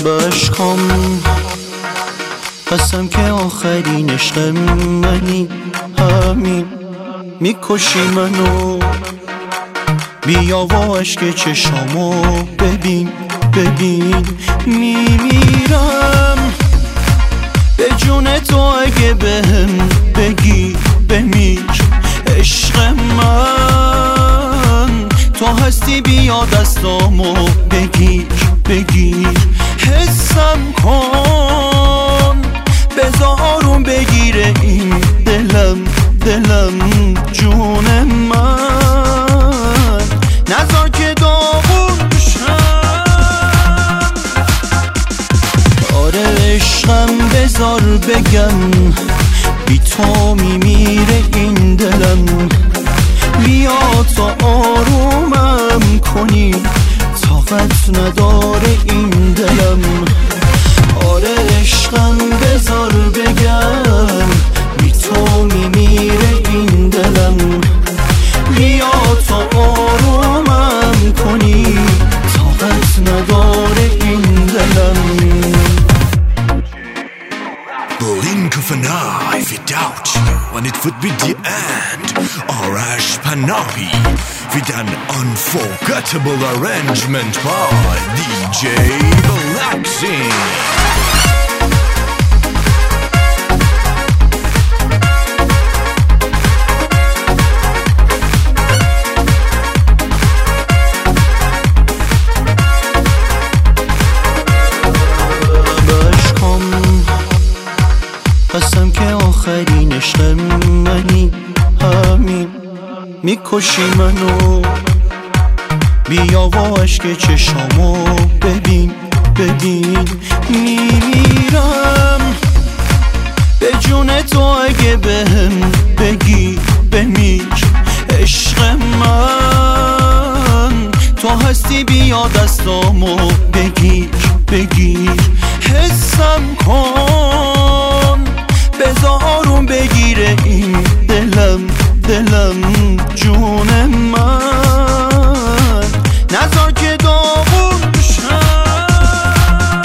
بشکام قسم که آخرین عشق منی، همین میکشی منو. بیا و عشق چشامو ببین ببین، میمیرم به جون تو اگه بهم بگی بمیر. عشق من تو هستی، بیا دستامو بگیر بگیر. حسم کن بذار آروم بگیره این دلم دلم جون من، نذار که داغون بشم. آره عشقم بذار بگم، بی تو میمیره این دلم. بیا تا آرومم کنی، طاقت نداره این دلم. آره عشقم بذار بگم، بی تو میمیره این دلم. بیا تا آرومم کنی، طاقت نداره این دلم. Blink of an eye without you and it would be the end. Arash Panahi with an unforgettable arrangement by DJ Relaxing. قسم که آخرین عشق منی، همین میکشی منو. بیا و عشق چشامو ببین ببین، میمیرم به جون تو اگه بهم بگی بمیر. عشق من تو هستی، بیا دستامو بگیر بگیر. حسم کن بذار آروم بگیره این دلم دلم جون من، نذار که داغون بشم.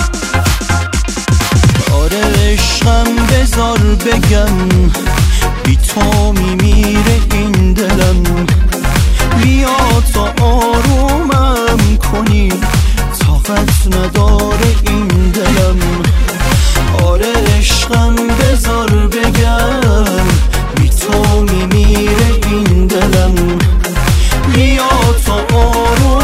آره عشقم بذار بگم، بی تو میمیره این دلم. بیا تا آرومم کنی، طاقت نداره این دلم. آره عشقم بذار بگم، بی تو میمیره این دلم. بیا تا آروم